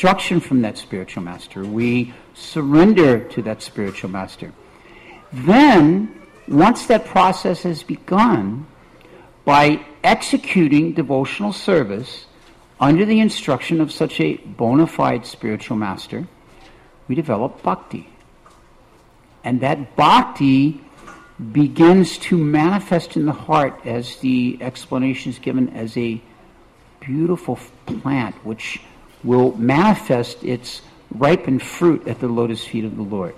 instruction from that spiritual master. We surrender to that spiritual master. Then, once that process has begun, by executing devotional service under the instruction of such a bona fide spiritual master, we develop bhakti. And that bhakti begins to manifest in the heart, as the explanation is given, as a beautiful plant which will manifest its ripened fruit at the lotus feet of the Lord.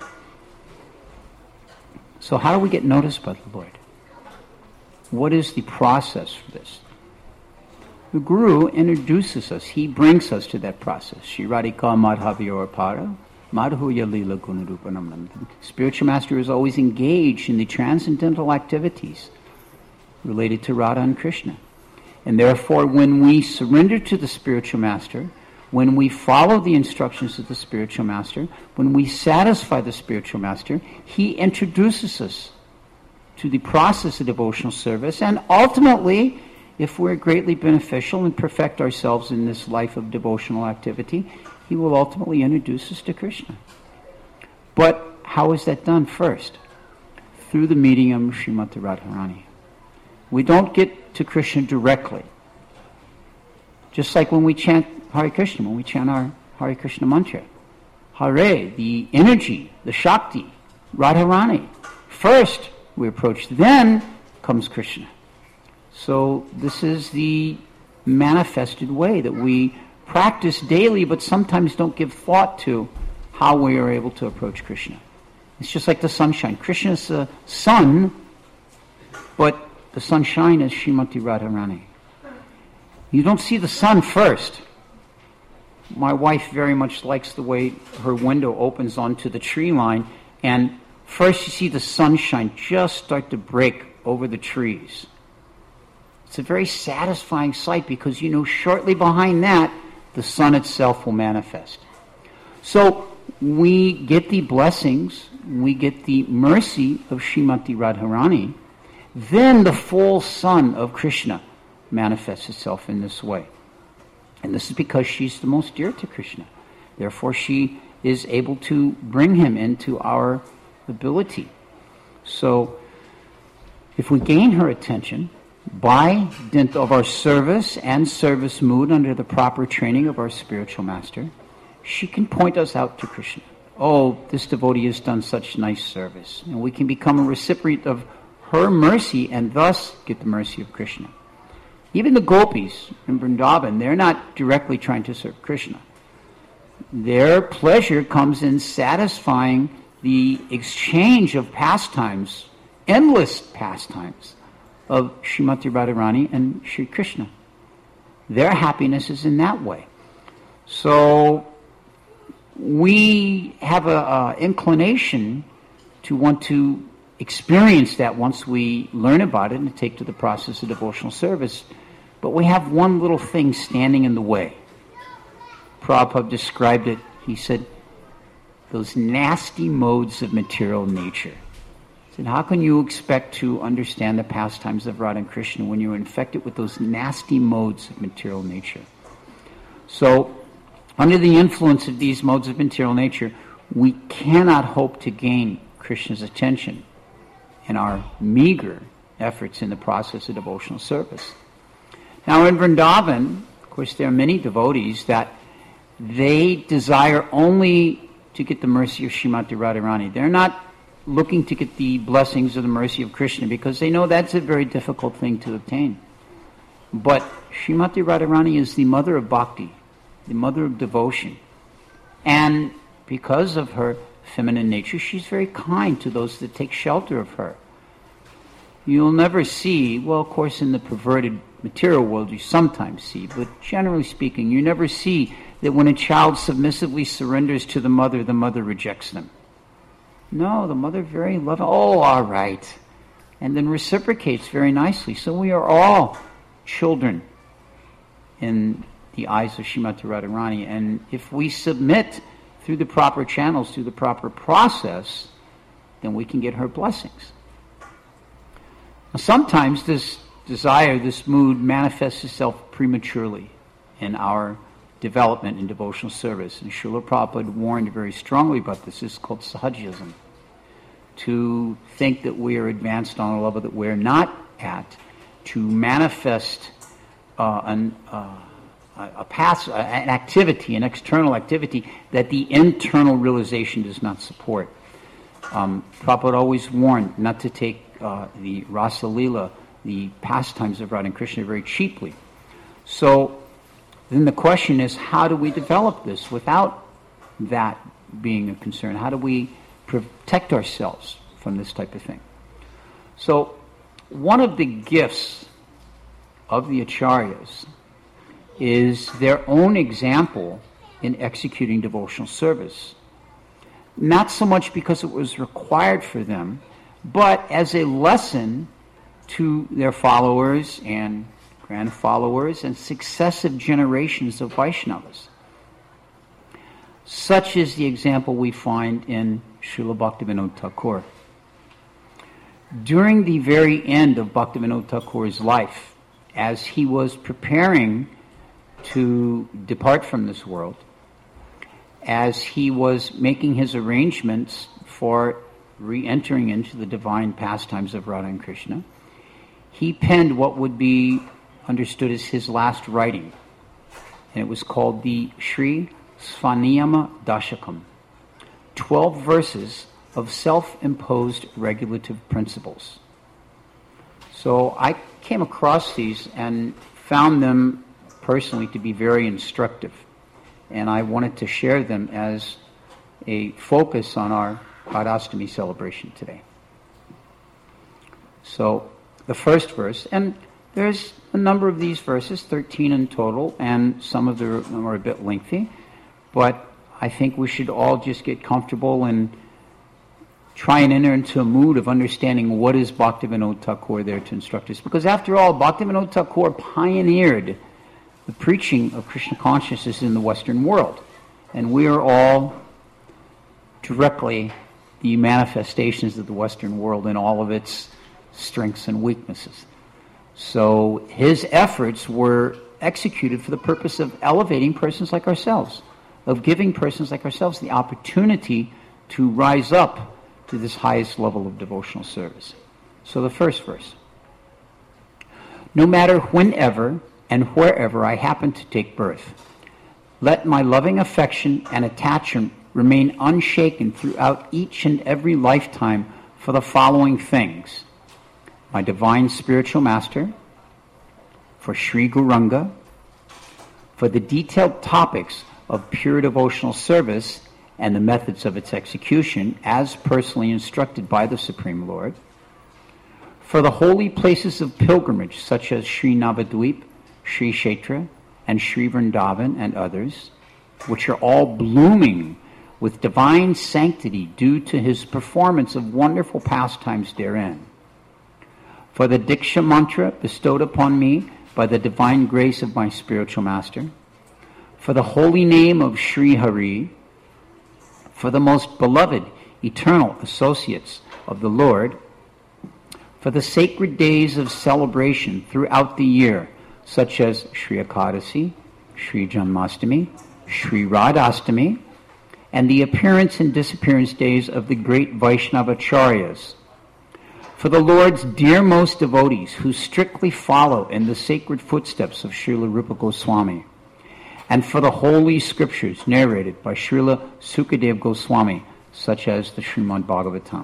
So how do we get noticed by the Lord? What is the process for this? The Guru introduces us. He brings us to that process. Shri Radhika Madhaviyor Para Madhuya Lila Gunarupanam. The spiritual master is always engaged in the transcendental activities related to Radha and Krishna. And therefore, when we surrender to the spiritual master, when we follow the instructions of the spiritual master, when we satisfy the spiritual master, he introduces us to the process of devotional service, and ultimately, if we're greatly beneficial and perfect ourselves in this life of devotional activity, he will ultimately introduce us to Krishna. But how is that done first? Through the medium of Srimati Radharani. We don't get to Krishna directly. Just like when we chant Hare Krishna, when we chant our Hare Krishna mantra. Hare, the energy, the Shakti, Radharani. First we approach, then comes Krishna. So this is the manifested way that we practice daily, but sometimes don't give thought to how we are able to approach Krishna. It's just like the sunshine. Krishna is the sun, but the sunshine is Srimati Radharani. You don't see the sun first. My wife very much likes the way her window opens onto the tree line, and first you see the sunshine just start to break over the trees. It's a very satisfying sight because you know shortly behind that, the sun itself will manifest. So we get the blessings, we get the mercy of Srimati Radharani, then the full sun of Krishna manifests itself in this way. And this is because she's the most dear to Krishna. Therefore she is able to bring him into our ability. So if we gain her attention by dint of our service and service mood under the proper training of our spiritual master, she can point us out to Krishna. Oh, this devotee has done such nice service. And we can become a recipient of her mercy and thus get the mercy of Krishna. Even the gopis in Vrindavan, they're not directly trying to serve Krishna. Their pleasure comes in satisfying the exchange of pastimes, endless pastimes, of Srimati Radharani and Sri Krishna. Their happiness is in that way. So we have an inclination to want to experience that once we learn about it and take to the process of devotional service. But we have one little thing standing in the way. Prabhupada described it. He said, those nasty modes of material nature. He said, how can you expect to understand the pastimes of Radha and Krishna when you're infected with those nasty modes of material nature? So, under the influence of these modes of material nature, we cannot hope to gain Krishna's attention in our meager efforts in the process of devotional service. Now in Vrindavan, of course, there are many devotees that they desire only to get the mercy of Srimati Radharani. They're not looking to get the blessings of the mercy of Krishna because they know that's a very difficult thing to obtain. But Srimati Radharani is the mother of bhakti, the mother of devotion. And because of her feminine nature, she's very kind to those that take shelter of her. You'll never see, well, of course, in the perverted material world you sometimes see, but generally speaking, you never see that when a child submissively surrenders to the mother rejects them. No, the mother very loving, oh, all right, and then reciprocates very nicely. So we are all children in the eyes of Srimati Radharani, and if we submit through the proper channels, through the proper process, then we can get her blessings. Now, sometimes this desire, this mood manifests itself prematurely in our development in devotional service. And Srila Prabhupada warned very strongly about this. This is called sahajism. To think that we are advanced on a level that we're not at, to manifest an activity, an external activity that the internal realization does not support. Prabhupada always warned not to take the Rasa Leela, the pastimes of Radha and Krishna, very cheaply. So then the question is, how do we develop this without that being a concern? How do we protect ourselves from this type of thing? So one of the gifts of the Acharyas is their own example in executing devotional service. Not so much because it was required for them, but as a lesson to their followers and grand-followers and successive generations of Vaishnavas. Such is the example we find in Srila Bhaktivinoda Thakur. During the very end of Bhaktivinoda Thakur's life, as he was preparing to depart from this world, as he was making his arrangements for re-entering into the divine pastimes of Radha and Krishna, he penned what would be understood as his last writing. And it was called the Sri Svaniyama Dashakam, 12 verses of self-imposed regulative principles. So I came across these and found them personally to be very instructive. And I wanted to share them as a focus on our Padastami celebration today. So the first verse, and there's a number of these verses, 13 in total, and some of them are a bit lengthy, but I think we should all just get comfortable and try and enter into a mood of understanding what is Bhaktivinoda Thakur there to instruct us. Because after all, Bhaktivinoda Thakur pioneered the preaching of Krishna consciousness in the Western world. And we are all directly the manifestations of the Western world in all of its strengths and weaknesses. So his efforts were executed for the purpose of elevating persons like ourselves, of giving persons like ourselves the opportunity to rise up to this highest level of devotional service. So the first verse. No matter whenever and wherever I happen to take birth, let my loving affection and attachment remain unshaken throughout each and every lifetime for the following things: my divine spiritual master, for Sri Gauranga, for the detailed topics of pure devotional service and the methods of its execution as personally instructed by the Supreme Lord, for the holy places of pilgrimage such as Sri Navadvip, Sri Kshetra, and Sri Vrindavan and others, which are all blooming with divine sanctity due to his performance of wonderful pastimes therein, for the Diksha mantra bestowed upon me by the divine grace of my spiritual master, for the holy name of Sri Hari, for the most beloved eternal associates of the Lord, for the sacred days of celebration throughout the year, such as Sri Ekadasi, Sri Janmastami, Sri Radhastami, and the appearance and disappearance days of the great Vaishnavacharyas, for the Lord's dearmost devotees who strictly follow in the sacred footsteps of Srila Rupa Goswami, and for the holy scriptures narrated by Srila Sukadev Goswami, such as the Srimad Bhagavatam.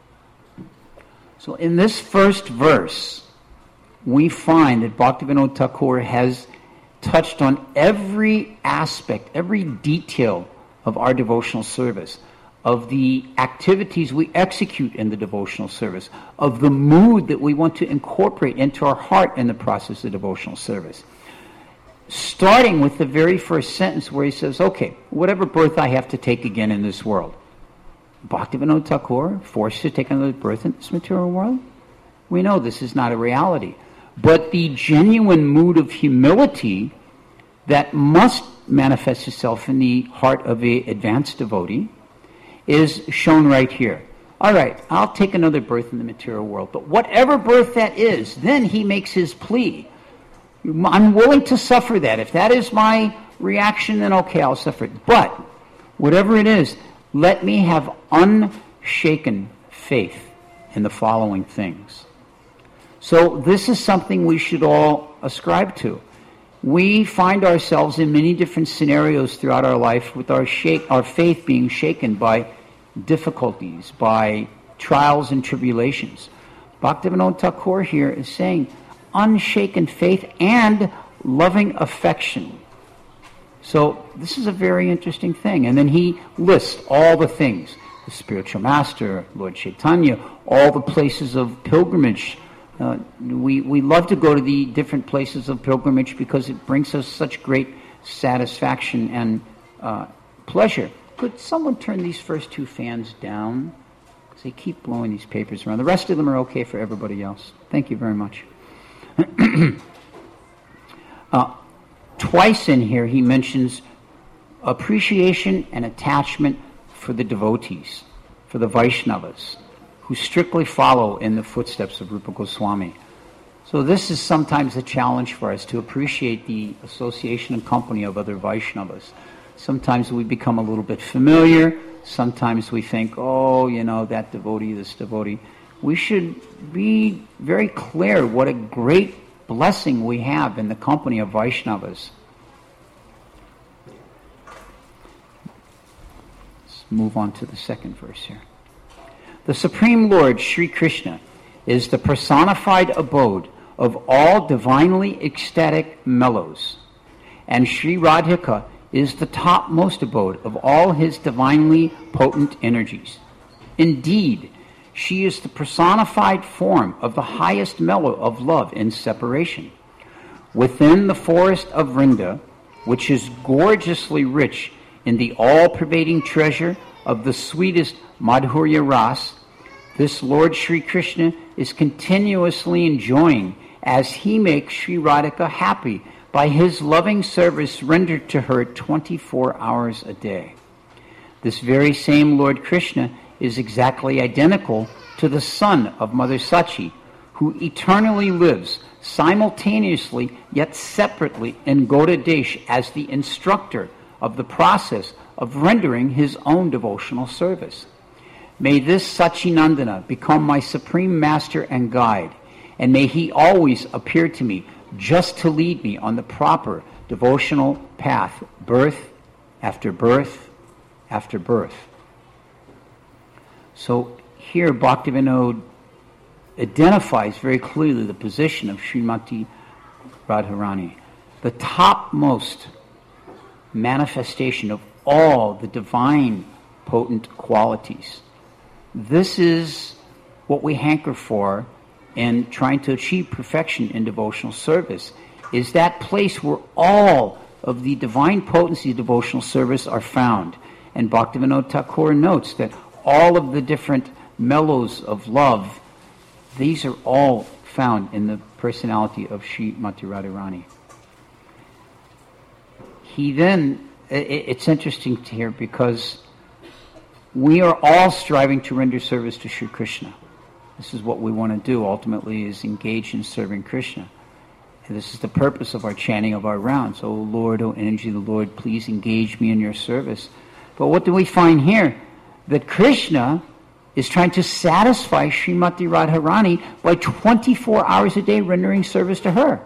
So in this first verse, we find that Bhaktivinoda Thakur has touched on every aspect, every detail of our devotional service, of the activities we execute in the devotional service, of the mood that we want to incorporate into our heart in the process of devotional service. Starting with the very first sentence where he says, okay, whatever birth I have to take again in this world. Bhaktivinoda Thakur forced to take another birth in this material world? We know this is not a reality. But the genuine mood of humility that must manifest itself in the heart of an advanced devotee is shown right here. All right, I'll take another birth in the material world, but whatever birth that is, then he makes his plea. I'm willing to suffer that. If that is my reaction, then okay, I'll suffer it. But whatever it is, let me have unshaken faith in the following things. So this is something we should all ascribe to. We find ourselves in many different scenarios throughout our life with our faith being shaken by difficulties, by trials and tribulations. Bhaktivinoda Thakur here is saying unshaken faith and loving affection. So this is a very interesting thing. And then he lists all the things. The spiritual master, Lord Chaitanya, all the places of pilgrimage. We love to go to the different places of pilgrimage because it brings us such great satisfaction and pleasure. Could someone turn these first two fans down? Because they keep blowing these papers around. The rest of them are okay for everybody else. Thank you very much. Twice in here he mentions appreciation and attachment for the devotees, for the Vaishnavas, who strictly follow in the footsteps of Rupa Goswami. So this is sometimes a challenge for us to appreciate the association and company of other Vaishnavas. Sometimes we become a little bit familiar. Sometimes we think, oh, that devotee, this devotee. We should be very clear what a great blessing we have in the company of Vaishnavas. Let's move on to the second verse here. The Supreme Lord, Sri Krishna, is the personified abode of all divinely ecstatic mellows, and Sri Radhika is the topmost abode of all his divinely potent energies. Indeed, she is the personified form of the highest mellow of love and separation. Within the forest of Vrinda, which is gorgeously rich in the all-pervading treasure of the sweetest Madhurya Ras, this Lord Sri Krishna is continuously enjoying as he makes Sri Radhika happy by his loving service rendered to her 24 hours a day. This very same Lord Krishna is exactly identical to the son of Mother Sachi, who eternally lives simultaneously yet separately in Gauda Desh as the instructor of the process of rendering his own devotional service. May this Sachinandana become my supreme master and guide, and may he always appear to me just to lead me on the proper devotional path, birth after birth after birth. So here Bhaktivinoda identifies very clearly the position of Srimati Radharani, the topmost manifestation of all the divine potent qualities. This is what we hanker for in trying to achieve perfection in devotional service, is that place where all of the divine potency of devotional service are found. And Bhaktivinoda Thakur notes that all of the different mellows of love, these are all found in the personality of Srimati Radharani. He then, it's interesting to hear because we are all striving to render service to Sri Krishna. This is what we want to do ultimately, is engage in serving Krishna. And this is the purpose of our chanting of our rounds. O Lord, O energy of the Lord, please engage me in your service. But what do we find here? That Krishna is trying to satisfy Srimati Radharani by 24 hours a day rendering service to her.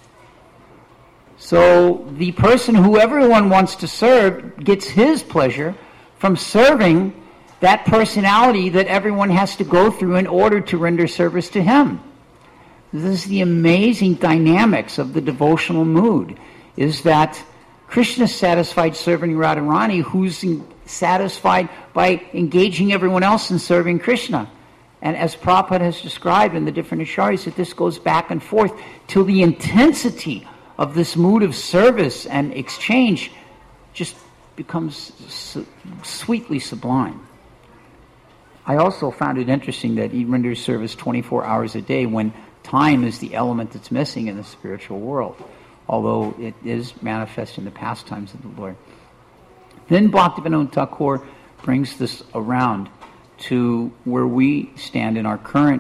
So the person who everyone wants to serve gets his pleasure from serving that personality that everyone has to go through in order to render service to him. This is the amazing dynamics of the devotional mood, is that Krishna is satisfied serving Radharani, who's satisfied by engaging everyone else in serving Krishna. And as Prabhupada has described in the different acharyas, that this goes back and forth till the intensity of this mood of service and exchange just becomes sweetly sublime. I also found it interesting that he renders service 24 hours a day when time is the element that's missing in the spiritual world, although it is manifest in the pastimes of the Lord. Then Bhaktivinoda Thakur brings this around to where we stand in our current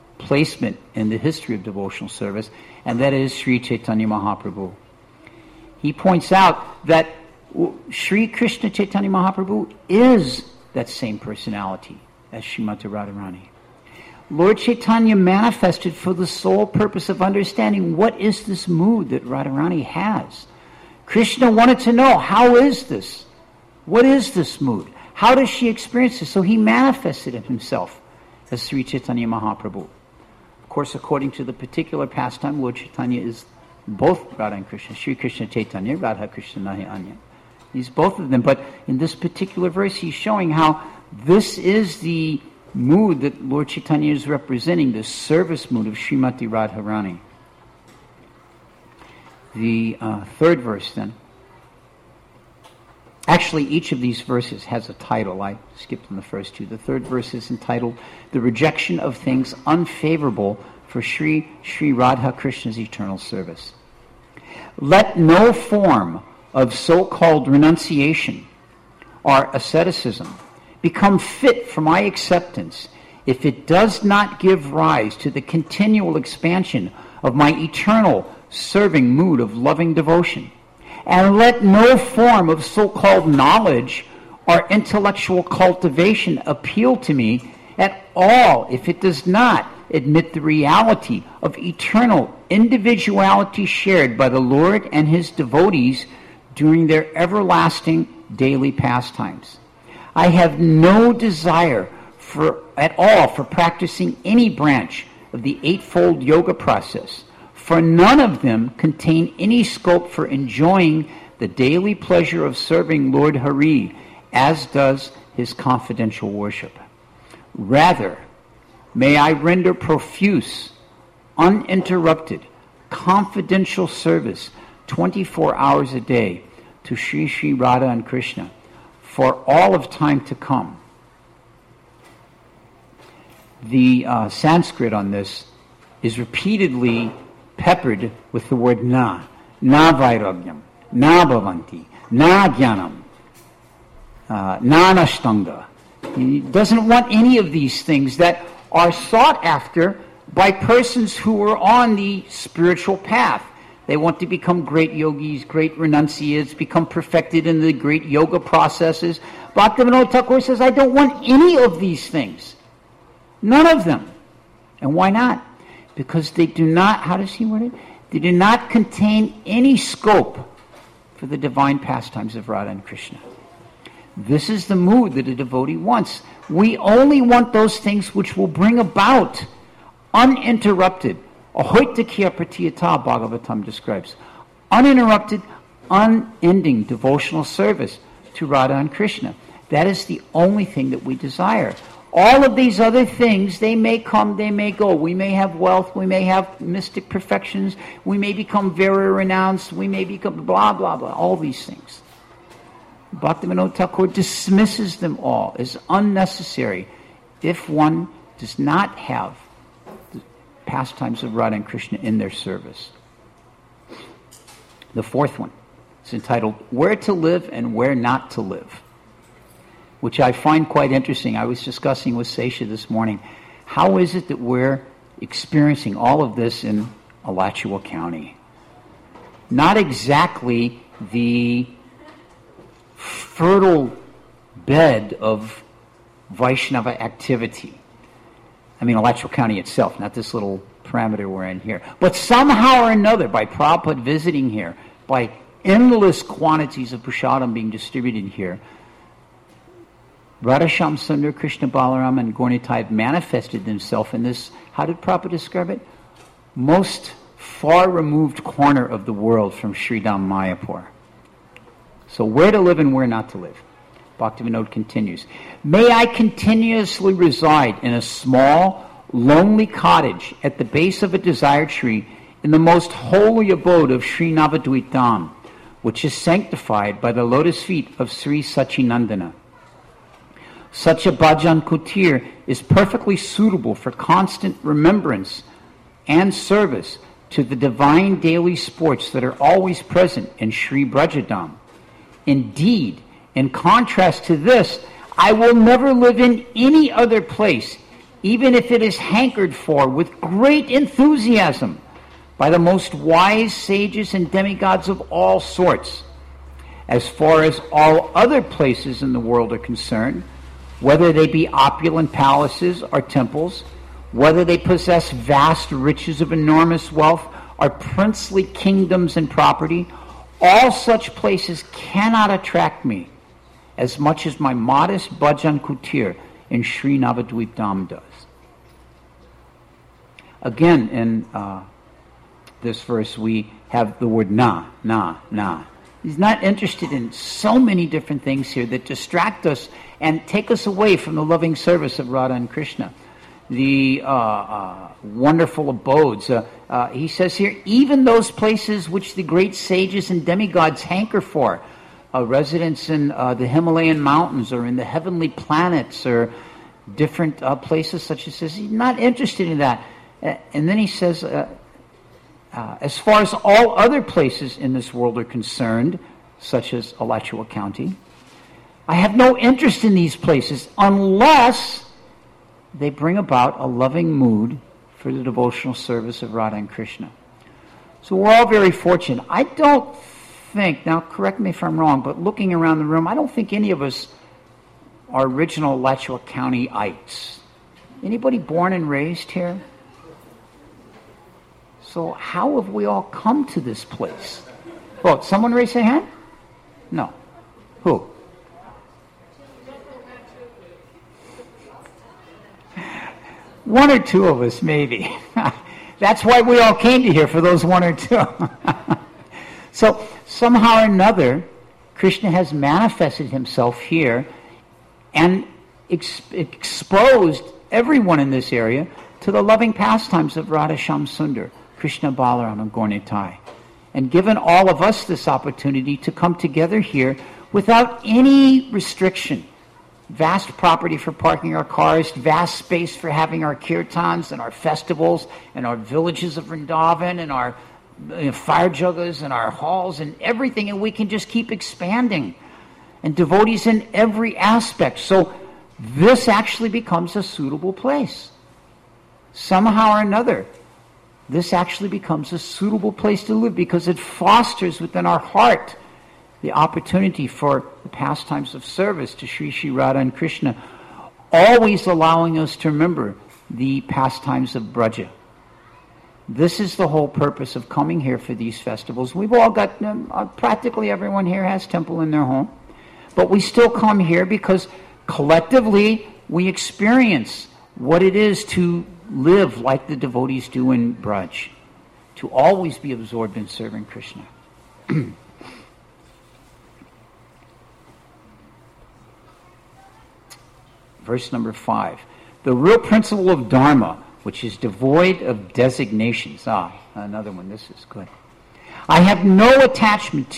placement in the history of devotional service, and that is Sri Chaitanya Mahaprabhu. He points out that Sri Krishna Chaitanya Mahaprabhu is that same personality as Srimati Radharani. Lord Chaitanya manifested for the sole purpose of understanding what is this mood that Radharani has. Krishna wanted to know, how is this? What is this mood? How does she experience this? So he manifested it himself as Sri Chaitanya Mahaprabhu. Of course, according to the particular pastime, Lord Chaitanya is both Radha and Krishna. Sri Krishna Chaitanya, Radha Krishna Nahi Anya. He's both of them. But in this particular verse, he's showing how this is the mood that Lord Chaitanya is representing, the service mood of Srimati Radharani. The third verse then. Actually, each of these verses has a title. I skipped on the first two. The third verse is entitled, The Rejection of Things Unfavorable for Sri Radha Krishna's Eternal Service. Let no form of so-called renunciation or asceticism become fit for my acceptance if it does not give rise to the continual expansion of my eternal serving mood of loving devotion. And let no form of so-called knowledge or intellectual cultivation appeal to me at all if it does not admit the reality of eternal individuality shared by the Lord and his devotees during their everlasting daily pastimes. I have no desire at all for practicing any branch of the eightfold yoga process, for none of them contain any scope for enjoying the daily pleasure of serving Lord Hari, as does his confidential worship. Rather, may I render profuse, uninterrupted, confidential service 24 hours a day to Sri Radha and Krishna for all of time to come. The Sanskrit on this is repeatedly peppered with the word na vairagyam, na bhavanti, na jnanam, na nashtanga. He doesn't want any of these things that are sought after by persons who are on the spiritual path. They want to become great yogis, great renunciates, become perfected in the great yoga processes. Bhaktivinoda Thakur says, I don't want any of these things. None of them. And why not? Because they do not, how does he word it? They do not contain any scope for the divine pastimes of Radha and Krishna. This is the mood that a devotee wants. We only want those things which will bring about uninterrupted, ahoitakya pratiyata, Bhagavatam describes, uninterrupted, unending devotional service to Radha and Krishna. That is the only thing that we desire. All of these other things, they may come, they may go. We may have wealth, we may have mystic perfections, we may become very renounced, we may become blah, blah, blah, all these things. Bhaktivinoda Thakur dismisses them all as unnecessary if one does not have the pastimes of Radha and Krishna in their service. The fourth one is entitled, Where to Live and Where Not to Live, which I find quite interesting. I was discussing with Sesha this morning. How is it that we're experiencing all of this in Alachua County? Not exactly the fertile bed of Vaishnava activity. I mean, Alachua County itself, not this little parameter we're in here. But somehow or another, by Prabhupada visiting here, by endless quantities of prasadam being distributed here, Radhasham Sundar, Krishna Balaram, and Gaurnitai manifested themselves in this, how did Prabhupada describe it? Most far-removed corner of the world from Sridham Mayapur. So where to live and where not to live? Bhaktivinoda continues, May I continuously reside in a small, lonely cottage at the base of a desired tree in the most holy abode of Sri Navadvip Dham, which is sanctified by the lotus feet of Sri Sachinandana. Such a bhajan kutir is perfectly suitable for constant remembrance and service to the divine daily sports that are always present in Sri Brajadam. Indeed, in contrast to this, I will never live in any other place, even if it is hankered for with great enthusiasm, by the most wise sages and demigods of all sorts. As far as all other places in the world are concerned, whether they be opulent palaces or temples, whether they possess vast riches of enormous wealth or princely kingdoms and property, all such places cannot attract me as much as my modest Bhajan Kutir in Sri Navadvip Dham does. Again, in this verse, we have the word na. He's not interested in so many different things here that distract us and take us away from the loving service of Radha and Krishna. The wonderful abodes. He says here, even those places which the great sages and demigods hanker for, a residence in the Himalayan mountains or in the heavenly planets or different places such as this. He's not interested in that. And then he says, as far as all other places in this world are concerned, such as Alachua County, I have no interest in these places unless they bring about a loving mood for the devotional service of Radha and Krishna. So we're all very fortunate. I don't think, now correct me if I'm wrong, but looking around the room, I don't think any of us are original Alachua County-ites. Anybody born and raised here? So how have we all come to this place? Oh, someone raise their hand? No. Who? One or two of us, maybe. That's why we all came to here, for those one or two. So somehow or another, Krishna has manifested himself here and exposed everyone in this area to the loving pastimes of Radha Shyam Sundar, Krishna Balaram, and Gaur Nitai, and given all of us this opportunity to come together here without any restriction. Vast property for parking our cars, vast space for having our kirtans and our festivals and our villages of Vrindavan and our fire jugas and our halls and everything, and we can just keep expanding. And devotees in every aspect. So this actually becomes a suitable place. Somehow or another, this actually becomes a suitable place to live because it fosters within our heart the opportunity for the pastimes of service to Sri Sri Radha and Krishna, always allowing us to remember the pastimes of Braja. This is the whole purpose of coming here for these festivals. We've all got, practically everyone here has temple in their home, but we still come here because collectively we experience what it is to live like the devotees do in Braj, to always be absorbed in serving Krishna. Verse number 5. The real principle of Dharma, which is devoid of designations. Another one. This is good. I have no attachment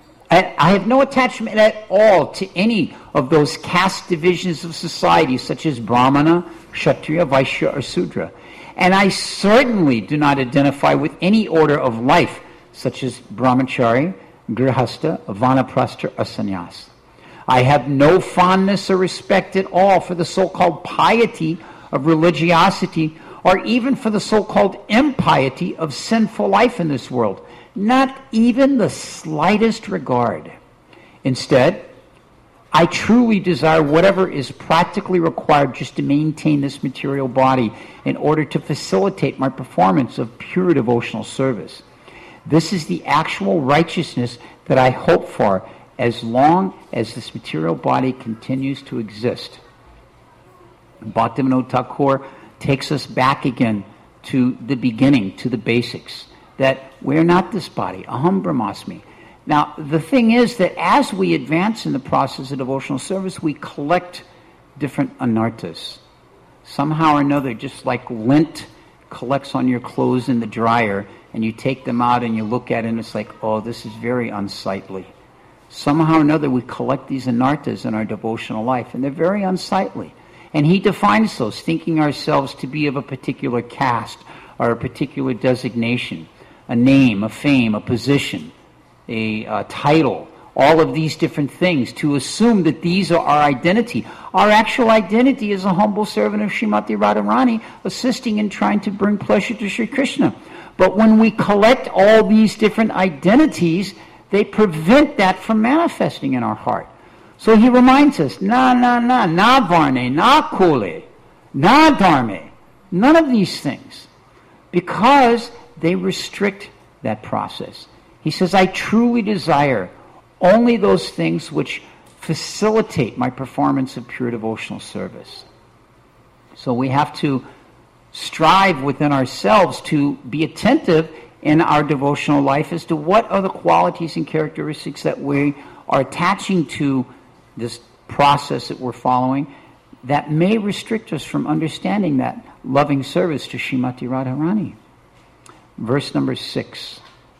at all to any of those caste divisions of society, such as Brahmana, Kshatriya, Vaishya, or Sudra. And I certainly do not identify with any order of life, such as Brahmachari, Grihastha, Vanaprastha, or Sannyas. I have no fondness or respect at all for the so-called piety of religiosity, or even for the so-called impiety of sinful life in this world. Not even the slightest regard. Instead, I truly desire whatever is practically required just to maintain this material body in order to facilitate my performance of pure devotional service. This is the actual righteousness that I hope for as long as this material body continues to exist. Bhaktivinoda Thakur takes us back again to the beginning, to the basics, that we're not this body. Aham Brahmasmi. Now, the thing is that as we advance in the process of devotional service, we collect different anarthas. Somehow or another, just like lint collects on your clothes in the dryer, and you take them out and you look at it and it's like, oh, this is very unsightly. Somehow or another, we collect these anarthas in our devotional life, and they're very unsightly. And he defines those, thinking ourselves to be of a particular caste or a particular designation, a name, a fame, a position, a title, all of these different things, to assume that these are our identity. Our actual identity is a humble servant of Srimati Radharani, assisting in trying to bring pleasure to Sri Krishna. But when we collect all these different identities, they prevent that from manifesting in our heart. So he reminds us, na varne, na kule, na dharme, none of these things, because they restrict that process. He says, I truly desire only those things which facilitate my performance of pure devotional service. So we have to strive within ourselves to be attentive in our devotional life as to what are the qualities and characteristics that we are attaching to this process that we're following that may restrict us from understanding that loving service to Srimati Radharani. Verse number 6.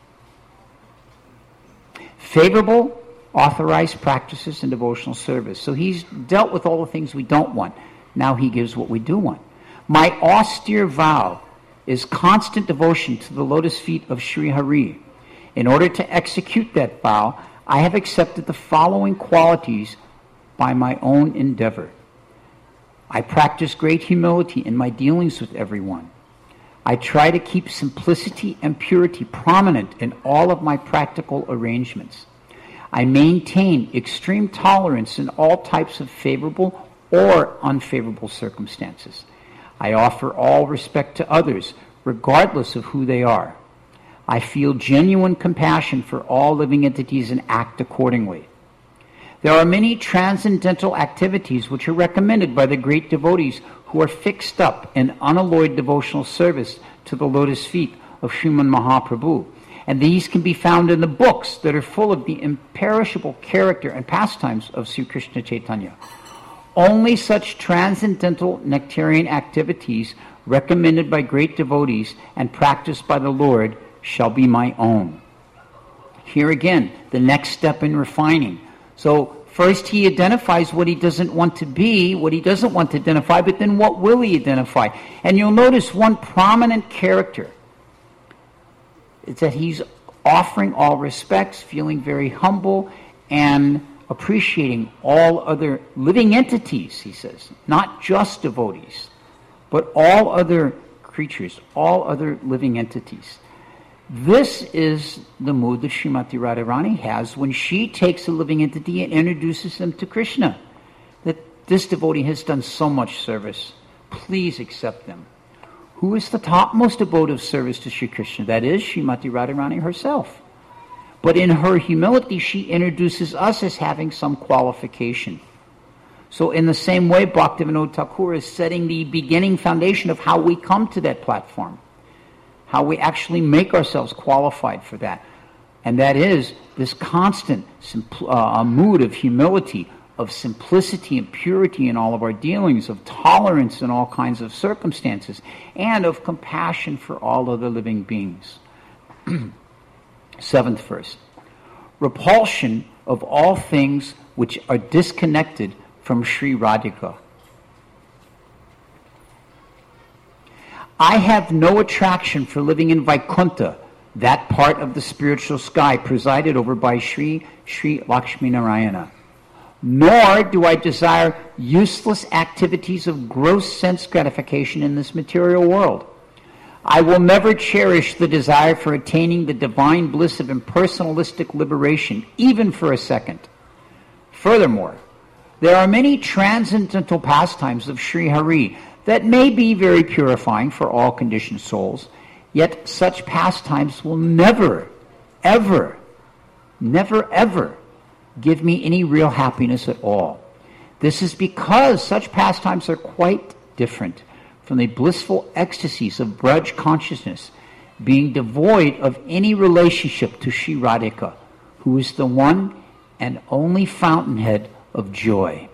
Favorable, authorized practices in devotional service. So he's dealt with all the things we don't want. Now he gives what we do want. My austere vow is constant devotion to the lotus feet of Sri Hari. In order to execute that vow, I have accepted the following qualities by my own endeavor. I practice great humility in my dealings with everyone. I try to keep simplicity and purity prominent in all of my practical arrangements. I maintain extreme tolerance in all types of favorable or unfavorable circumstances. I offer all respect to others, regardless of who they are. I feel genuine compassion for all living entities and act accordingly. There are many transcendental activities which are recommended by the great devotees who are fixed up in unalloyed devotional service to the lotus feet of Sriman Mahaprabhu. And these can be found in the books that are full of the imperishable character and pastimes of Sri Krishna Chaitanya. Only such transcendental nectarian activities recommended by great devotees and practiced by the Lord shall be my own. Here again, the next step in refining. So first he identifies what he doesn't want to be, what he doesn't want to identify, but then what will he identify? And you'll notice one prominent character. It's that he's offering all respects, feeling very humble, and appreciating all other living entities, he says. Not just devotees, but all other creatures, all other living entities. This is the mood that Srimati Radharani has when she takes a living entity and introduces them to Krishna. That this devotee has done so much service. Please accept them. Who is the topmost abode of service to Sri Krishna? That is Srimati Radharani herself. But in her humility, she introduces us as having some qualification. So in the same way, Bhaktivinoda Thakur is setting the beginning foundation of how we come to that platform, how we actually make ourselves qualified for that. And that is this constant mood of humility, of simplicity and purity in all of our dealings, of tolerance in all kinds of circumstances, and of compassion for all other living beings. 7th verse. Repulsion of all things which are disconnected from Sri Radhika. I have no attraction for living in Vaikuntha, that part of the spiritual sky presided over by Sri Lakshmi Narayana. Nor do I desire useless activities of gross sense gratification in this material world. I will never cherish the desire for attaining the divine bliss of impersonalistic liberation, even for a second. Furthermore, there are many transcendental pastimes of Sri Hari that may be very purifying for all conditioned souls, yet such pastimes will never, ever give me any real happiness at all. This is because such pastimes are quite different from the blissful ecstasies of Braj consciousness, being devoid of any relationship to Sri Radhika, who is the one and only fountainhead of joy.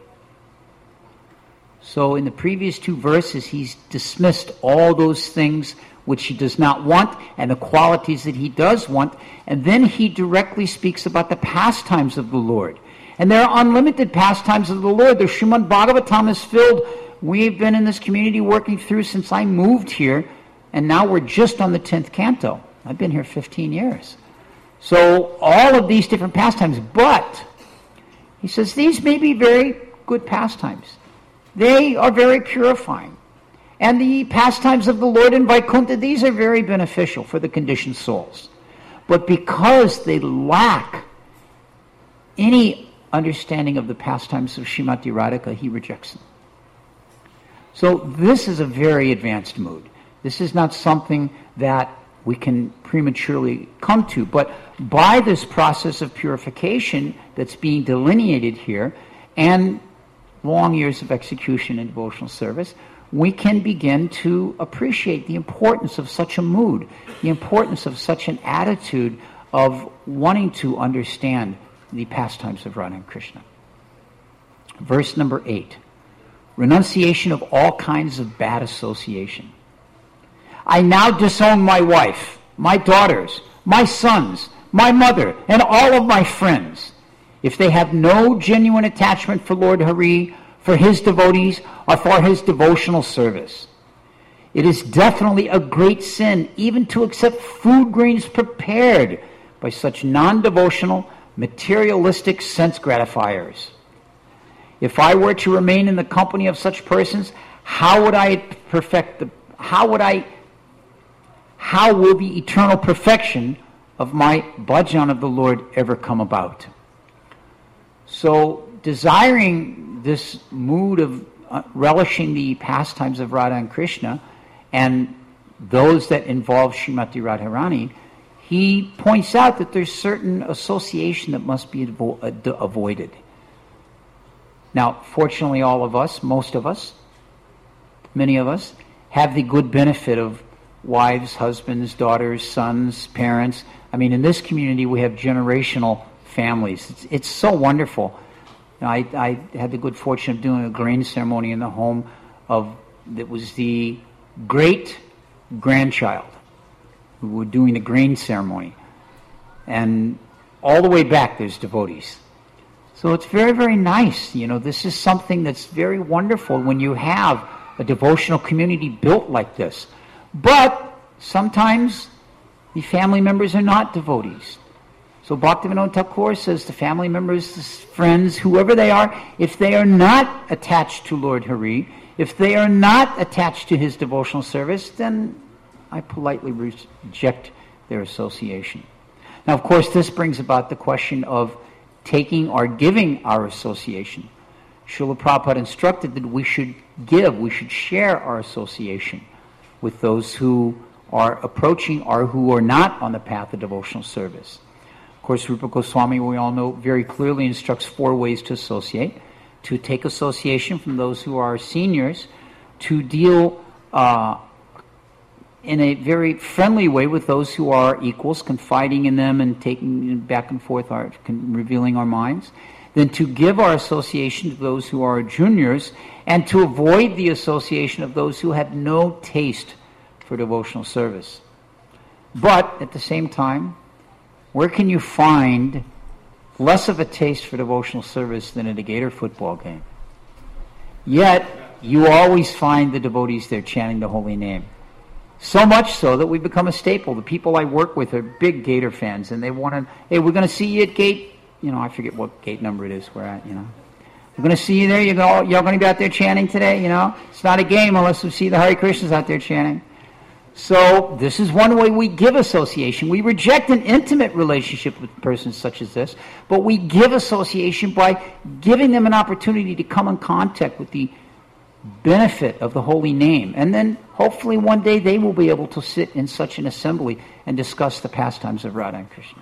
So in the previous 2 verses, he's dismissed all those things which he does not want and the qualities that he does want, and then he directly speaks about the pastimes of the Lord. And there are unlimited pastimes of the Lord. The Srimad Bhagavatam is filled. We've been in this community working through since I moved here, and now we're just on the 10th canto. I've been here 15 years. So all of these different pastimes, but he says these may be very good pastimes. They are very purifying. And the pastimes of the Lord in Vaikuntha, these are very beneficial for the conditioned souls. But because they lack any understanding of the pastimes of Srimati Radhika, he rejects them. So this is a very advanced mood. This is not something that we can prematurely come to. But by this process of purification that's being delineated here, and long years of execution and devotional service, we can begin to appreciate the importance of such a mood, the importance of such an attitude of wanting to understand the pastimes of Radha and Krishna. Verse number 8. Renunciation of all kinds of bad association. I now disown my wife, my daughters, my sons, my mother, and all of my friends, if they have no genuine attachment for Lord Hari, for his devotees, or for his devotional service. It is definitely a great sin even to accept food grains prepared by such non-devotional, materialistic sense gratifiers. If I were to remain in the company of such persons, how will the eternal perfection of my bhajan of the Lord ever come about? So, desiring this mood of relishing the pastimes of Radha and Krishna and those that involve Srimati Radharani, he points out that there's certain association that must be avoided. Now, fortunately, all of us, most of us, many of us, have the good benefit of wives, husbands, daughters, sons, parents. I mean, in this community, we have generational families. It's so wonderful. I had the good fortune of doing a grain ceremony in the home that was the great-grandchild who were doing the grain ceremony. And all the way back, there's devotees. So it's very, very nice. This is something that's very wonderful when you have a devotional community built like this. But sometimes the family members are not devotees. So Bhaktivinoda Thakur says the family members, the friends, whoever they are, if they are not attached to Lord Hari, if they are not attached to his devotional service, then I politely reject their association. Now, of course, this brings about the question of taking or giving our association. Srila Prabhupada instructed that we should share our association with those who are approaching or who are not on the path of devotional service. Of course, Rupa Goswami, we all know, very clearly instructs 4 ways to associate. To take association from those who are seniors, to deal in a very friendly way with those who are equals, confiding in them and taking back and forth, revealing our minds. Then to give our association to those who are juniors, and to avoid the association of those who have no taste for devotional service. But at the same time, where can you find less of a taste for devotional service than at a Gator football game? Yet, you always find the devotees there chanting the holy name. So much so that we've become a staple. The people I work with are big Gator fans, and they want to, hey, we're going to see you at gate, I forget what gate number it is we're at, We're going to see you there. Y'all going to be out there chanting today, It's not a game unless we see the Hare Krishnas out there chanting. So this is one way we give association. We reject an intimate relationship with persons such as this, but we give association by giving them an opportunity to come in contact with the benefit of the holy name. And then hopefully one day they will be able to sit in such an assembly and discuss the pastimes of Radha and Krishna.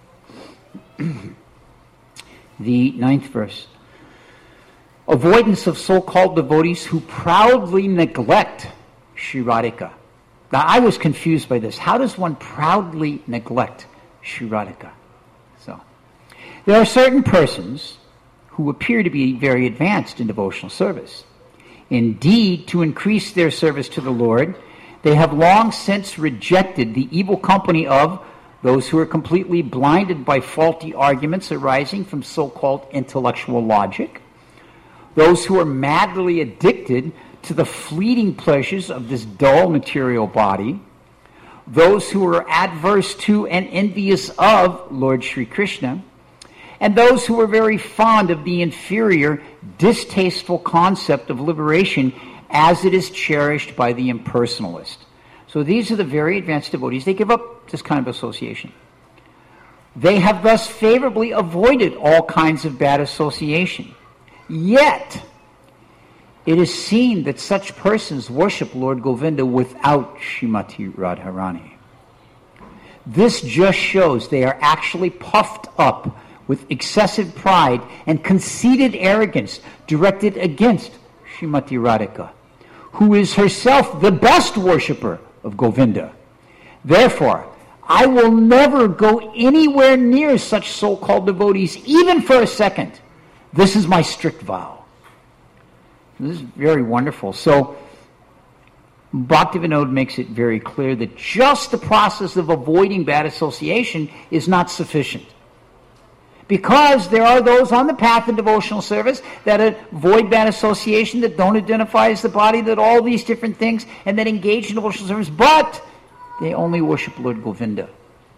The 9th verse. Avoidance of so-called devotees who proudly neglect Sri Radhika. Now, I was confused by this. How does one proudly neglect Sri Radhika? So, there are certain persons who appear to be very advanced in devotional service. Indeed, to increase their service to the Lord, they have long since rejected the evil company of those who are completely blinded by faulty arguments arising from so-called intellectual logic, those who are madly addicted to the fleeting pleasures of this dull material body, those who are adverse to and envious of Lord Sri Krishna, and those who are very fond of the inferior, distasteful concept of liberation as it is cherished by the impersonalist. So these are the very advanced devotees. They give up this kind of association. They have thus favorably avoided all kinds of bad association. Yet, it is seen that such persons worship Lord Govinda without Srimati Radharani. This just shows they are actually puffed up with excessive pride and conceited arrogance directed against Srimati Radhika, who is herself the best worshipper of Govinda. Therefore, I will never go anywhere near such so-called devotees, even for a second. This is my strict vow. This is very wonderful. So, Bhaktivinoda makes it very clear that just the process of avoiding bad association is not sufficient. Because there are those on the path of devotional service that avoid bad association, that don't identify as the body, that all these different things, and that engage in devotional service, but they only worship Lord Govinda.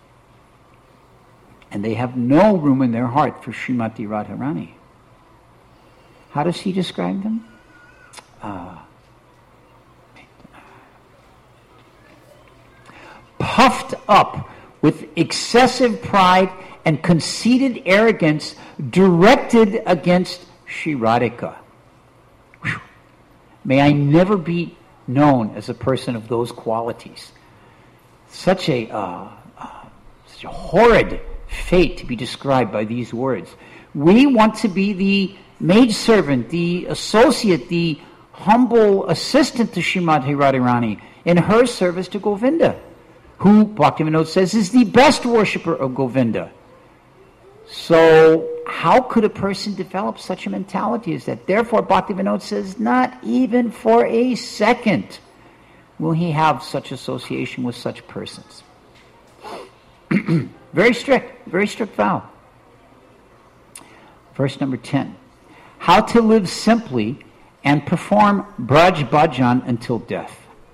And they have no room in their heart for Srimati Radharani. How does he describe them? Puffed up with excessive pride and conceited arrogance directed against Sri Radhika. Whew. May I never be known as a person of those qualities. Such a horrid fate to be described by these words. We want to be the maidservant, the associate, the humble assistant to Srimati Radharani in her service to Govinda, who, Bhaktivinoda says, is the best worshipper of Govinda. So, how could a person develop such a mentality as that? Therefore, Bhaktivinoda says, not even for a second will he have such association with such persons. very strict vow. Verse number 10. How to live simply and perform Braj Bhajan until death.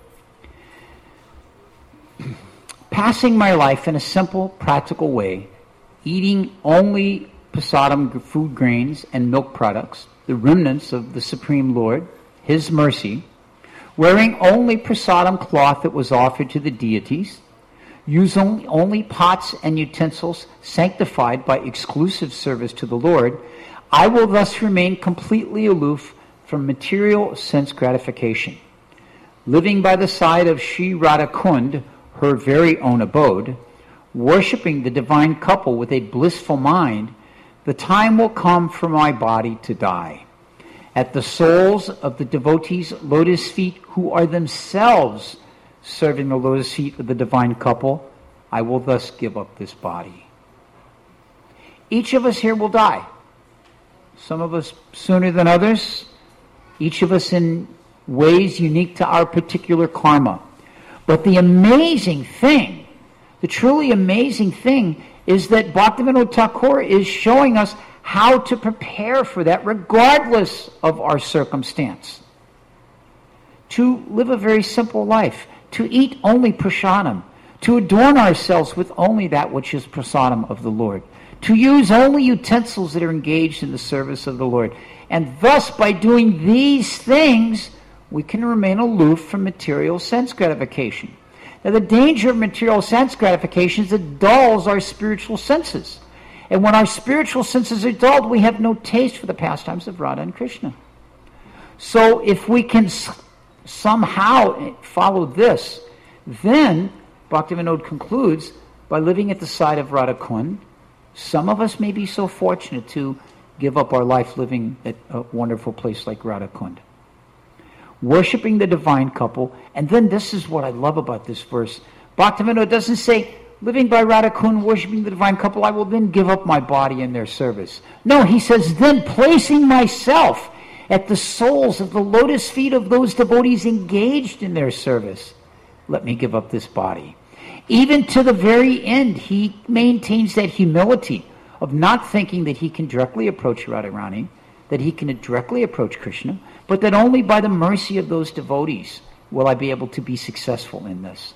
Passing my life in a simple, practical way, eating only prasadam food grains and milk products, the remnants of the Supreme Lord, His mercy, wearing only prasadam cloth that was offered to the deities, using only pots and utensils sanctified by exclusive service to the Lord, I will thus remain completely aloof from material sense gratification. Living by the side of Sri Radhakund, her very own abode, worshipping the divine couple with a blissful mind, the time will come for my body to die. At the soles of the devotees' lotus feet, who are themselves serving the lotus feet of the divine couple, I will thus give up this body. Each of us here will die. Some of us sooner than others, each of us in ways unique to our particular karma. But the amazing thing, the truly amazing thing, is that Bhaktivinoda Thakur is showing us how to prepare for that regardless of our circumstance. To live a very simple life, to eat only prasadam, to adorn ourselves with only that which is prasadam of the Lord, to use only utensils that are engaged in the service of the Lord. And thus, by doing these things, we can remain aloof from material sense gratification. Now, the danger of material sense gratification is it dulls our spiritual senses. And when our spiritual senses are dulled, we have no taste for the pastimes of Radha and Krishna. So if we can somehow follow this, then Bhaktivinoda concludes, by living at the side of Radhakund, some of us may be so fortunate to give up our life living at a wonderful place like Radhakund. Worshipping the divine couple, and then this is what I love about this verse. Bhaktivinoda doesn't say, living by Radhakund, worshipping the divine couple, I will then give up my body in their service. No, he says, then placing myself at the soles of the lotus feet of those devotees engaged in their service, let me give up this body. Even to the very end, he maintains that humility of not thinking that he can directly approach Radharani, that he can directly approach Krishna, but that only by the mercy of those devotees will I be able to be successful in this.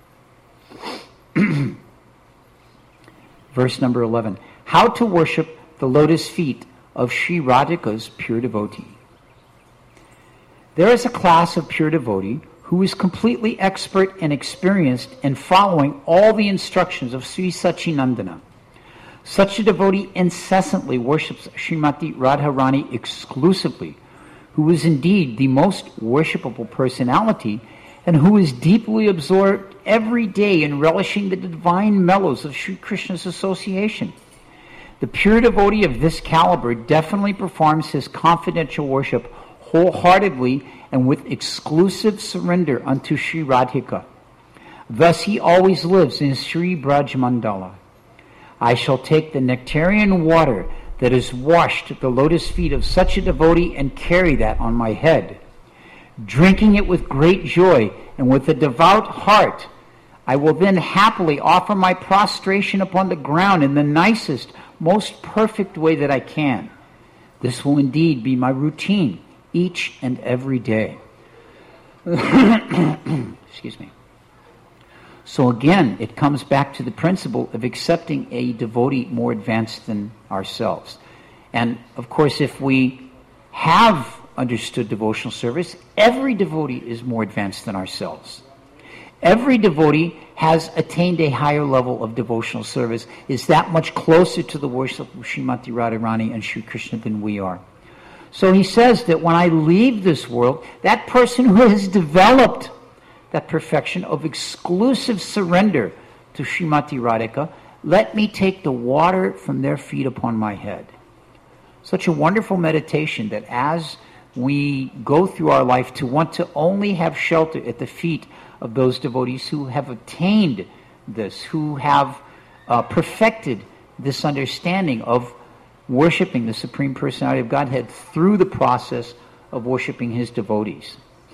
Verse number 11. How to worship the lotus feet of Sri Radhika's pure devotee. There is a class of pure devotee who is completely expert and experienced in following all the instructions of Sri Satchidananda. Such a devotee incessantly worships Srimati Radharani exclusively, who is indeed the most worshipable personality and who is deeply absorbed every day in relishing the divine mellows of Sri Krishna's association. The pure devotee of this caliber definitely performs his confidential worship wholeheartedly and with exclusive surrender unto Sri Radhika. Thus he always lives in Sri Braj Mandala. I shall take the nectarian water that has washed the lotus feet of such a devotee and carry that on my head. Drinking it with great joy and with a devout heart, I will then happily offer my prostration upon the ground in the nicest, most perfect way that I can. This will indeed be my routine each and every day. Excuse me. So again, it comes back to the principle of accepting a devotee more advanced than ourselves. And of course, if we have understood devotional service, every devotee is more advanced than ourselves. Every devotee has attained a higher level of devotional service, is that much closer to the worship of Srimati Radharani and Sri Krishna than we are. So he says that when I leave this world, that person who has developed that perfection of exclusive surrender to Srimati Radhika, let me take the water from their feet upon my head. Such a wonderful meditation that as we go through our life to want to only have shelter at the feet of those devotees who have attained this, who have perfected this understanding of worshiping the Supreme Personality of Godhead through the process of worshiping his devotees.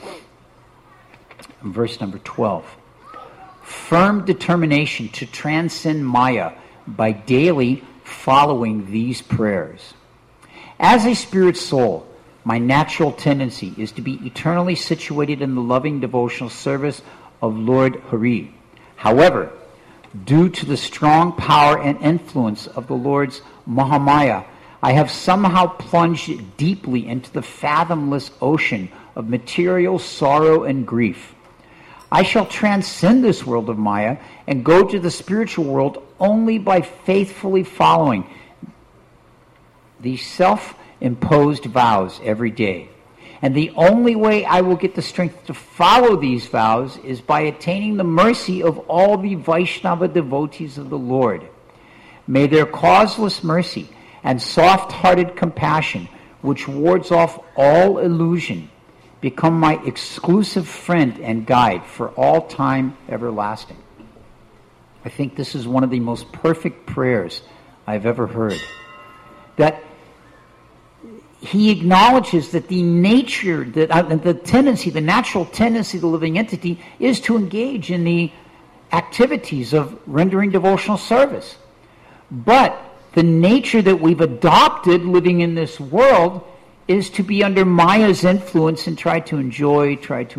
Verse number 12. Firm determination to transcend Maya by daily following these prayers. As a spirit soul, my natural tendency is to be eternally situated in the loving devotional service of Lord Hari. However, due to the strong power and influence of the Lord's Mahamaya, I have somehow plunged deeply into the fathomless ocean of material sorrow and grief. I shall transcend this world of Maya and go to the spiritual world only by faithfully following these self-imposed vows every day. And the only way I will get the strength to follow these vows is by attaining the mercy of all the Vaishnava devotees of the Lord. May their causeless mercy and soft-hearted compassion, which wards off all illusion, become my exclusive friend and guide for all time everlasting. I think this is one of the most perfect prayers I've ever heard. That he acknowledges that the nature, the tendency, the natural tendency of the living entity is to engage in the activities of rendering devotional service. But the nature that we've adopted living in this world is to be under Maya's influence and try to enjoy.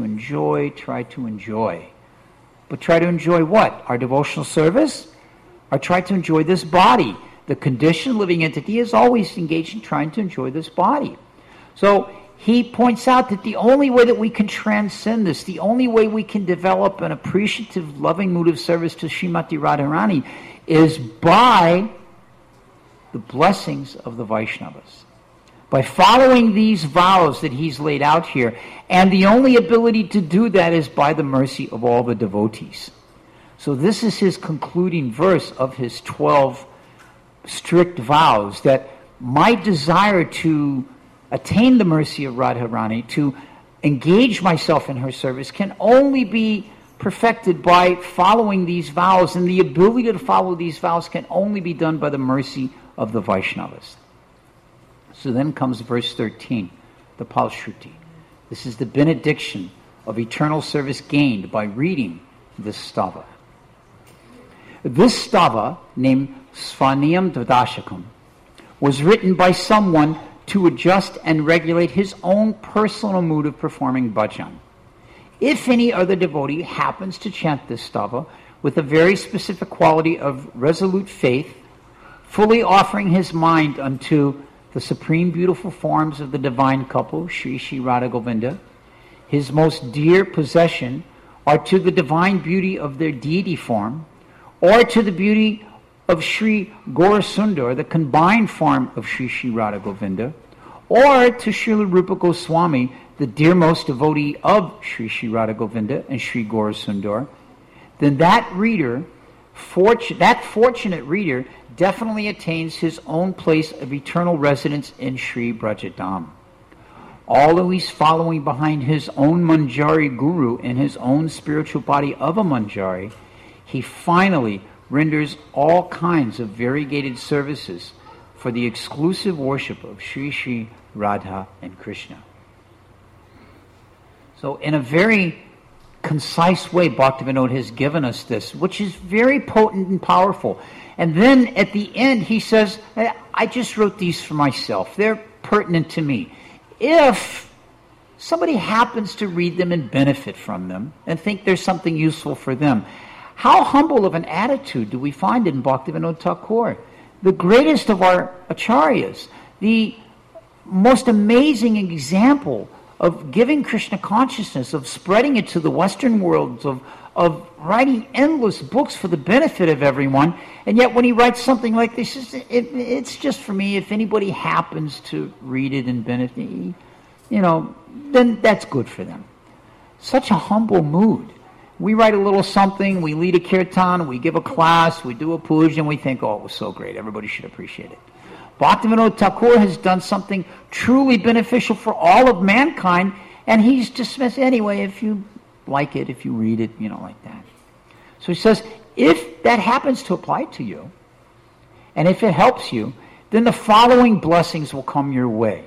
But try to enjoy what? Our devotional service? Or try to enjoy this body? The conditioned living entity is always engaged in trying to enjoy this body. So he points out that the only way that we can transcend this, the only way we can develop an appreciative, loving mood of service to Srimati Radharani is by the blessings of the Vaishnavas. By following these vows that he's laid out here, and the only ability to do that is by the mercy of all the devotees. So this is his concluding verse of his 12 strict vows, that my desire to attain the mercy of Radharani, to engage myself in her service, can only be perfected by following these vows, and the ability to follow these vows can only be done by the mercy of the Vaishnavas. So then comes verse 13, the Palshruti. This is the benediction of eternal service gained by reading this stava. This stava, named Svaniyam Dvadashakam, was written by someone to adjust and regulate his own personal mood of performing bhajan. If any other devotee happens to chant this stava with a very specific quality of resolute faith, fully offering his mind unto the supreme beautiful forms of the divine couple, Sri Sri Radha Govinda, his most dear possession, or to the divine beauty of their deity form, or to the beauty of Sri Gaurasundar, the combined form of Sri Sri Radha Govinda, or to Srila Rupa Goswami, the dearmost devotee of Sri Sri Radha Govinda and Sri Gaurasundar, then that reader, that fortunate reader, definitely attains his own place of eternal residence in Sri Brajadam. Always following behind his own Manjari guru in his own spiritual body of a Manjari, he finally renders all kinds of variegated services for the exclusive worship of Sri Sri Radha and Krishna. So in a very concise way, Bhaktivinoda has given us this, which is very potent and powerful. And then at the end he says, I just wrote these for myself. They're pertinent to me. If somebody happens to read them and benefit from them and think there's something useful for them, how humble of an attitude do we find in Bhaktivinoda Thakur, the greatest of our acharyas, the most amazing example of giving Krishna consciousness, of spreading it to the Western world, of writing endless books for the benefit of everyone, and yet when he writes something like this, it's just for me. If anybody happens to read it and benefit, then that's good for them. Such a humble mood. We write a little something, we lead a kirtan, we give a class, we do a puja, and we think, oh, it was so great, everybody should appreciate it. Bhaktivinoda Thakur has done something truly beneficial for all of mankind, and he's dismissed anyway, if you like it, if you read it, like that. So he says, if that happens to apply to you, and if it helps you, then the following blessings will come your way.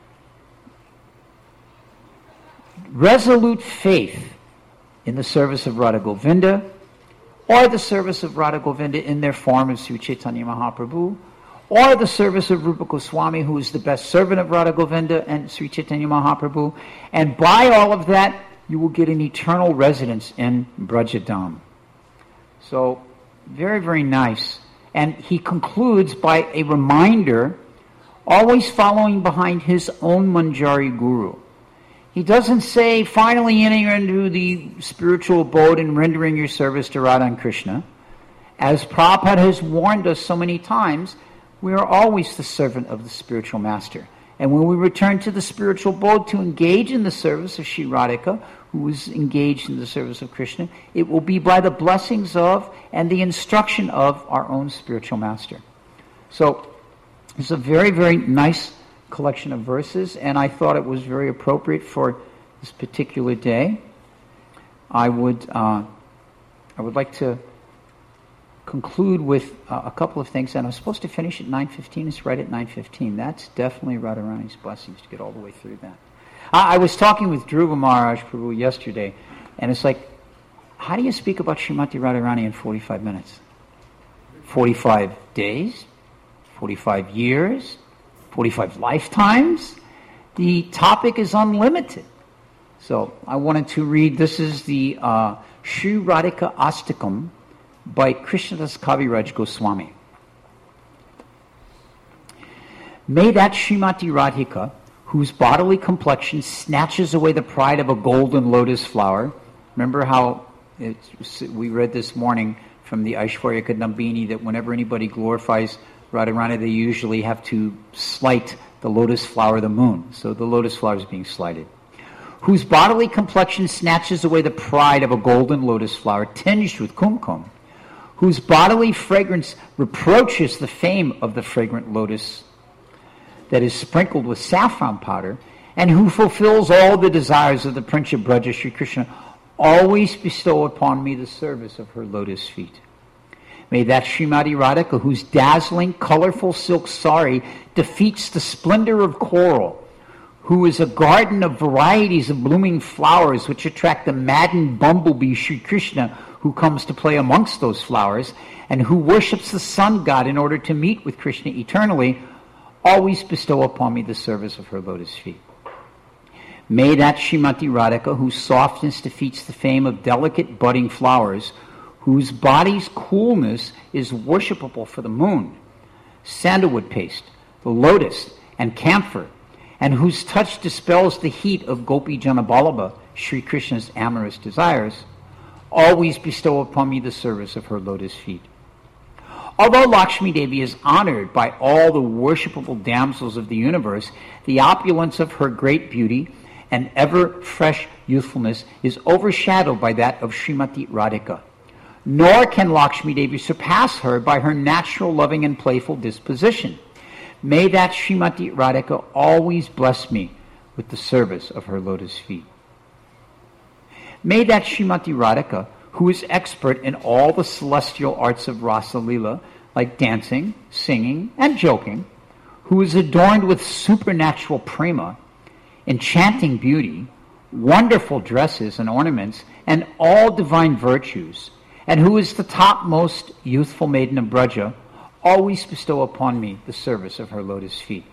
Resolute faith in the service of Radha Govinda, or the service of Radha Govinda in their form of Sri Chaitanya Mahaprabhu, or the service of Rupa Goswami, who is the best servant of Radha Govinda and Sri Chaitanya Mahaprabhu, and by all of that, you will get an eternal residence in Brajadam. So, very, very nice. And he concludes by a reminder, always following behind his own Manjari guru. He doesn't say, finally entering into the spiritual abode and rendering your service to Radha and Krishna. As Prabhupada has warned us so many times, we are always the servant of the spiritual master. And when we return to the spiritual abode to engage in the service of Sri Radhika, who is engaged in the service of Krishna, it will be by the blessings of and the instruction of our own spiritual master. So, it's a very, very nice collection of verses, and I thought it was very appropriate for this particular day. I would like to conclude with a couple of things, and I'm supposed to finish at 9:15. It's right at 9:15. That's definitely Radharani's blessings to get all the way through that. I was talking with Dhruva Maharaj Prabhu yesterday, and it's like, how do you speak about Srimati Radharani in 45 minutes? 45 days? 45 years? 45 lifetimes? The topic is unlimited. So I wanted to read, this is the Sri Radhika Astakam by Krishnadas Kaviraj Goswami. May that Srimati Radhika, whose bodily complexion snatches away the pride of a golden lotus flower. Remember how we read this morning from the Aishwarya Kadambini that whenever anybody glorifies Radharani, they usually have to slight the lotus flower, the moon. So the lotus flower is being slighted. Whose bodily complexion snatches away the pride of a golden lotus flower tinged with kumkum. Whose bodily fragrance reproaches the fame of the fragrant lotus that is sprinkled with saffron powder, and who fulfills all the desires of the Prince of Braja, Sri Krishna, always bestow upon me the service of her lotus feet. May that Srimati Radhika, whose dazzling, colorful silk sari defeats the splendor of coral, who is a garden of varieties of blooming flowers which attract the maddened bumblebee Sri Krishna, who comes to play amongst those flowers, and who worships the sun god in order to meet with Krishna eternally, always bestow upon me the service of her lotus feet. May that Srimati Radhika, whose softness defeats the fame of delicate budding flowers, whose body's coolness is worshipable for the moon, sandalwood paste, the lotus, and camphor, and whose touch dispels the heat of Gopi Janaballabha, Sri Krishna's amorous desires, always bestow upon me the service of her lotus feet. Although Lakshmi Devi is honored by all the worshipable damsels of the universe, the opulence of her great beauty and ever-fresh youthfulness is overshadowed by that of Srimati Radhika. Nor can Lakshmi Devi surpass her by her natural loving and playful disposition. May that Srimati Radhika always bless me with the service of her lotus feet. May that Srimati Radhika, who is expert in all the celestial arts of Rasa Leela, like dancing, singing, and joking, who is adorned with supernatural prema, enchanting beauty, wonderful dresses and ornaments, and all divine virtues, and who is the topmost youthful maiden of Braja, always bestow upon me the service of her lotus feet.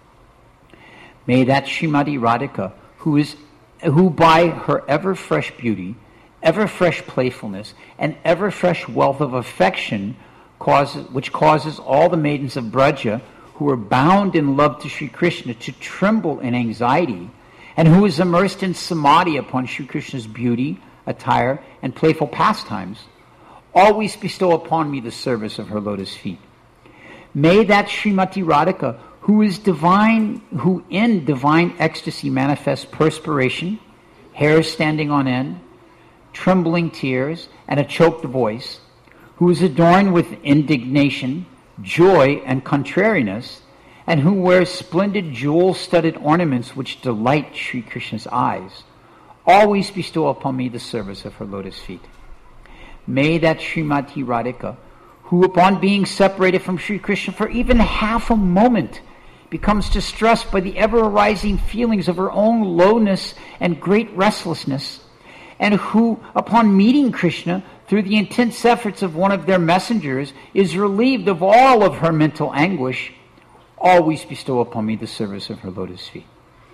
May that Srimati Radhika, who by her ever-fresh beauty, ever-fresh playfulness, and ever-fresh wealth of affection, which causes all the maidens of Braja who are bound in love to Sri Krishna to tremble in anxiety, and who is immersed in samadhi upon Sri Krishna's beauty, attire, and playful pastimes, always bestow upon me the service of her lotus feet. May that Srimati Radhika, who in divine ecstasy manifests perspiration, hair standing on end, trembling tears, and a choked voice, who is adorned with indignation, joy, and contrariness, and who wears splendid jewel-studded ornaments which delight Sri Krishna's eyes, always bestow upon me the service of her lotus feet. May that Srimati Radhika, who upon being separated from Sri Krishna for even half a moment, becomes distressed by the ever-arising feelings of her own lowness and great restlessness, and who, upon meeting Krishna, through the intense efforts of one of their messengers, is relieved of all of her mental anguish, always bestow upon me the service of her lotus feet.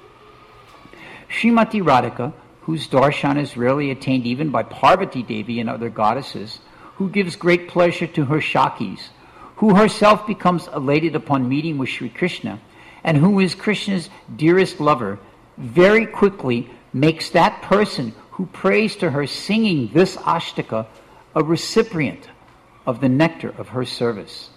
Srimati Radhika, whose darshan is rarely attained even by Parvati Devi and other goddesses, who gives great pleasure to her Shakis, who herself becomes elated upon meeting with Sri Krishna, and who is Krishna's dearest lover, very quickly makes that person who prays to her singing this ashtaka a recipient of the nectar of her service.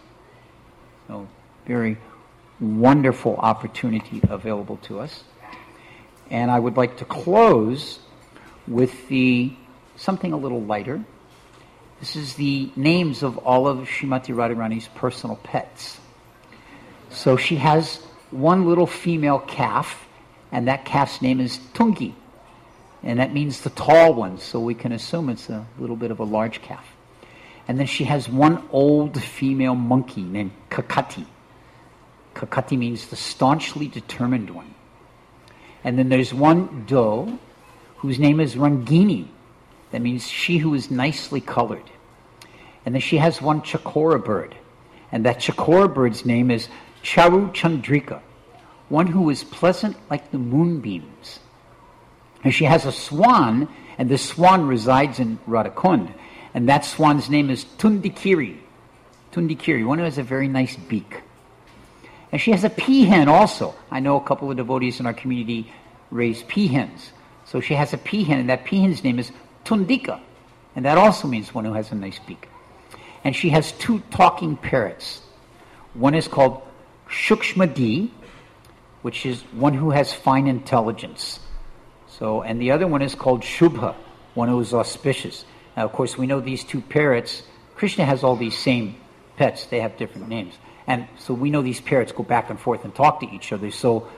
So, very wonderful opportunity available to us. And I would like to close with something a little lighter. This is the names of all of Srimati Radharani's personal pets. So she has one little female calf, and that calf's name is Tungi. And that means the tall one, so we can assume it's a little bit of a large calf. And then she has one old female monkey named Kakati. Kakati means the staunchly determined one. And then there's one doe whose name is Rangini. That means she who is nicely colored. And then she has one Chakora bird. And that Chakora bird's name is Charu Chandrika, one who is pleasant like the moonbeams. And she has a swan, and this swan resides in Radhakund. And that swan's name is Tundikiri. Tundikiri, one who has a very nice beak. And she has a peahen also. I know a couple of devotees in our community raise peahens. So she has a peahen, and that peahen's name is Tundika. And that also means one who has a nice beak. And she has two talking parrots. One is called Shukshmadi, which is one who has fine intelligence. So, and the other one is called Shubha, one who is auspicious. Now, of course, we know these two parrots. Krishna has all these same pets. They have different names. And so we know these parrots go back and forth and talk to each other. So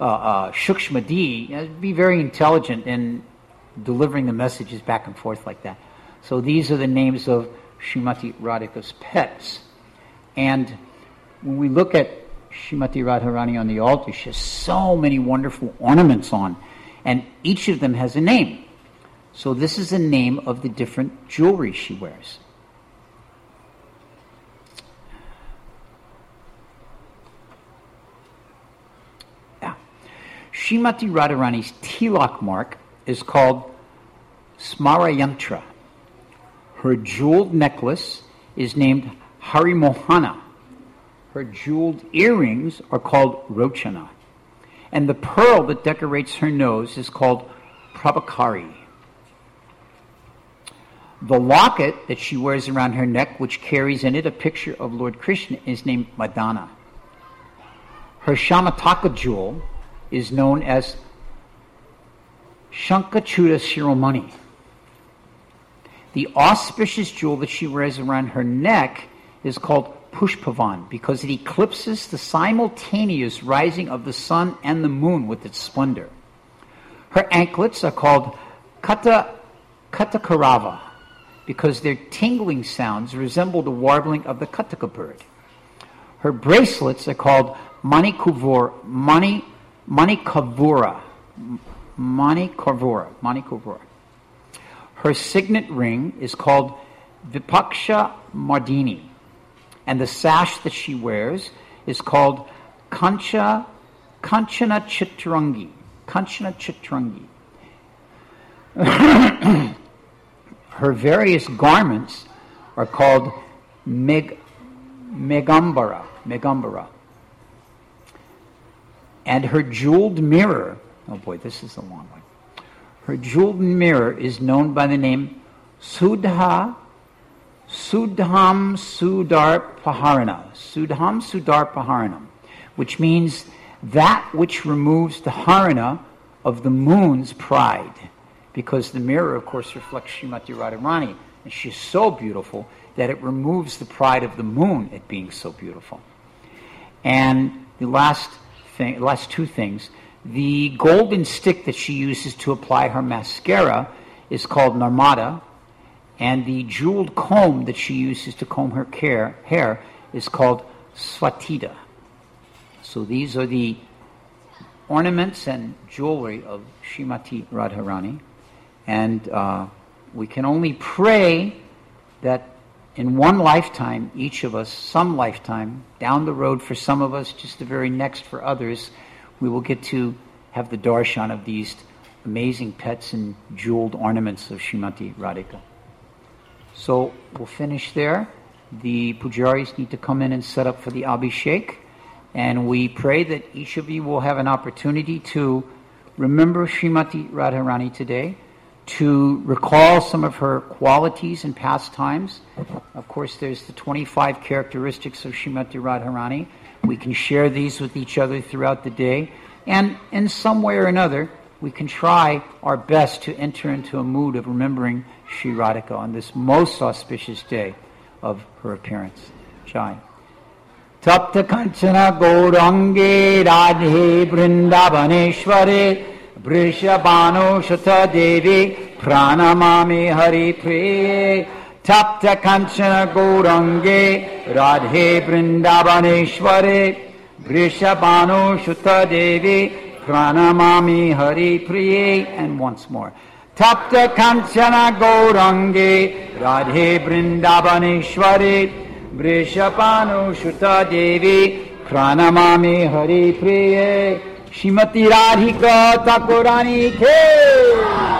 Shukshmadi be very intelligent in delivering the messages back and forth like that. So these are the names of Srimati Radhika's pets. And when we look at Srimati Radharani on the altar, she has so many wonderful ornaments on, and each of them has a name. So this is the name of the different jewelry she wears. Yeah. Srimati Radharani's tilak mark is called Smarayantra. Her jeweled necklace is named Harimohana. Her jeweled earrings are called Rochana. And the pearl that decorates her nose is called Prabhakari. The locket that she wears around her neck, which carries in it a picture of Lord Krishna, is named Madana. Her Shamataka jewel is known as Shankachuda Shiromani. The auspicious jewel that she wears around her neck is called Pushpavan because it eclipses the simultaneous rising of the sun and the moon with its splendor. Her anklets are called Katakarava because their tingling sounds resemble the warbling of the Kataka bird. Her bracelets are called Manikavura. Her signet ring is called Vipaksha Mardini, and the sash that she wears is called Kanchana Chitrangi. Her various garments are called Megambara. And her jeweled mirror, oh boy, this is a long one. Her jeweled mirror is known by the name Sudham Sudar Paharanam, which means that which removes the harana of the moon's pride. Because the mirror, of course, reflects Srimati Radharani, and she's so beautiful that it removes the pride of the moon at being so beautiful. And the last two things, the golden stick that she uses to apply her mascara is called Narmada, and the jeweled comb that she uses to comb her hair is called Swatita. So these are the ornaments and jewelry of Srimati Radharani, and we can only pray that in one lifetime, each of us, some lifetime, down the road for some of us, just the very next for others, we will get to have the darshan of these amazing pets and jeweled ornaments of Srimati Radhika. So we'll finish there. The pujaris need to come in and set up for the Abhishek, and we pray that each of you will have an opportunity to remember Srimati Radharani today, to recall some of her qualities and pastimes. Of course, there's the 25 characteristics of Srimati Radharani. We can share these with each other throughout the day, and in some way or another, we can try our best to enter into a mood of remembering Sri Radhika on this most auspicious day of her appearance. Jai. Tapta Kanchana Gaurange Radhe Vrindavaneshware Vrishabhanu Shata Devi Pranamami Hari Priye. Tapta Kanchana Gaurange Radhe Vrindavaneshware Vrishabhanu Shata Devi Pranamami Hari Priye. And once more. Tapta Kanchana Gaurange Radhe Vrindavaneshware Vrishabhanu Shata Devi Pranamami Hari Priye. Shrimati Radhika Thakurani Ke